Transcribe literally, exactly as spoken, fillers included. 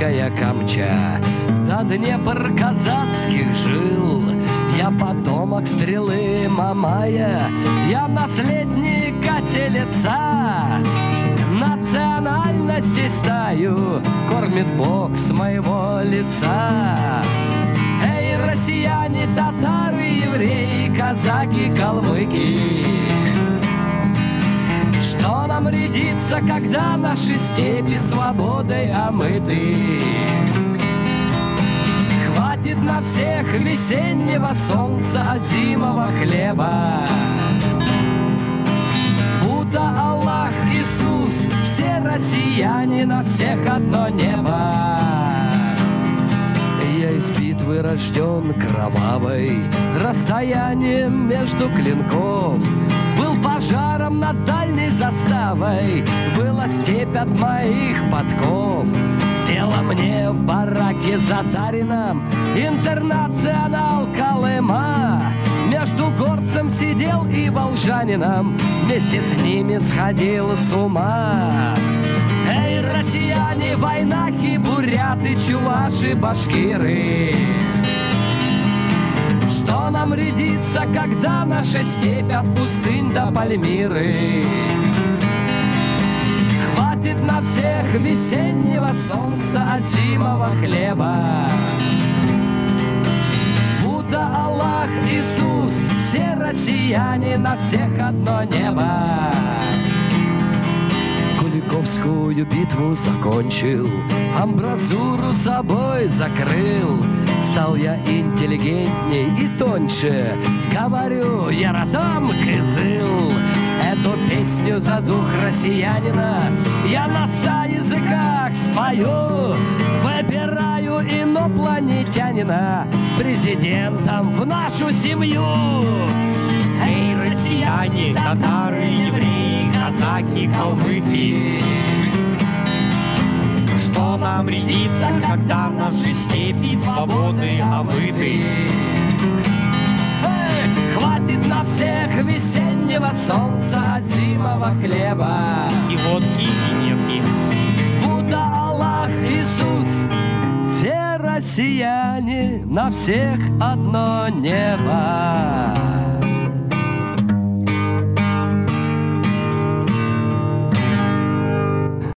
Киевская Камча, до Днепр казацких жил. Я потомок стрелы Мамая, я наследник Оселеца. Национальности стаю кормит Бог с моего лица. Эй, россияне, татары, евреи, казаки, калмыки, что нам рядится, когда наши степи свободой омыты? Хватит на всех весеннего солнца, зимового хлеба. Будда, Аллах, Иисус, все россияне, на всех одно небо. Я из битвы рожден кровавой, расстоянием между клинков. Был пожаром над дальней заставой, была степь от моих подков. Дело мне в бараке Затарином, интернационал Колыма. Между горцем сидел и волжанином, вместе с ними сходил с ума. Эй, россияне, войнахи, буряты, чуваши, башкиры, что нам рядится, когда наша степь от пустынь до Пальмиры? Хватит на всех весеннего солнца, зимового хлеба. Будда, Аллах, Иисус, все россияне, на всех одно небо. Куликовскую битву закончил, амбразуру собой закрыл. Стал я интеллигентней и тоньше, говорю, я родом Кызыл. Эту песню за дух россиянина я на ста языках спою. Выбираю инопланетянина президентом в нашу семью. Эй, россияне, татары, евреи, казаки, калмыки, что нам рядится, когда наши степи свободы омыты? Эй, хватит на всех весеннего солнца, зимового хлеба и водки, и нефти. Будда, Аллах, Иисус, все россияне, на всех одно небо.